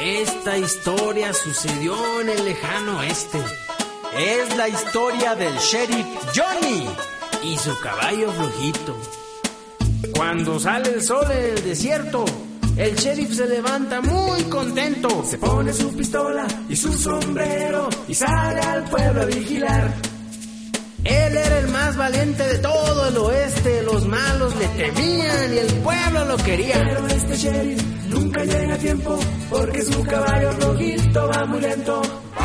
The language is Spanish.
Esta historia sucedió en el lejano oeste. Es la historia del sheriff Johnny y su caballo flojito. Cuando sale el sol en el desierto, el sheriff se levanta muy contento. Se pone su pistola y su sombrero y sale al pueblo a vigilar. Él era el más valiente de todo el oeste. Los malos le temían y el pueblo lo quería. Pero este sheriff nunca llega a tiempo porque su caballo flojito va muy lento.